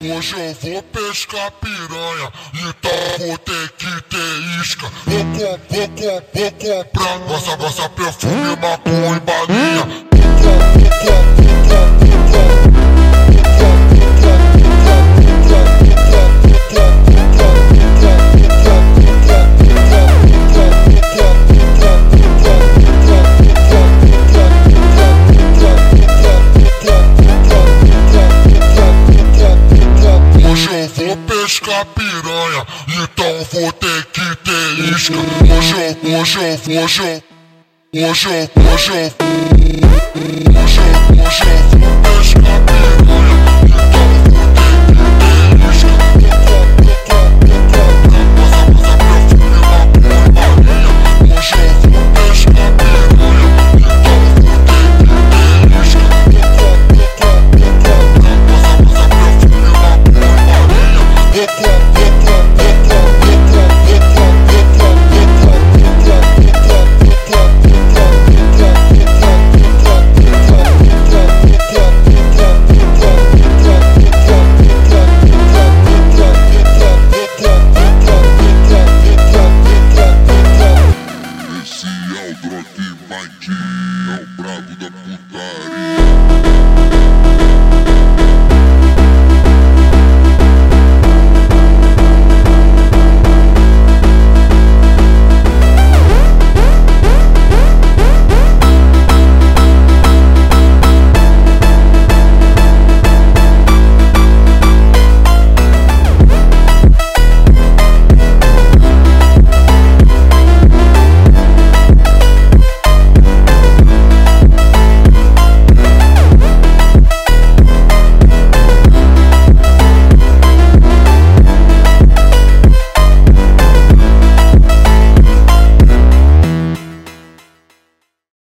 Hoje eu vou pescar piranha, então vou ter que ter isca. Vou comprar gosta perfume, maconha e balinha. Vou pescar piranha, então vou ter que ter isca. Hoje eu vou pescar piranha.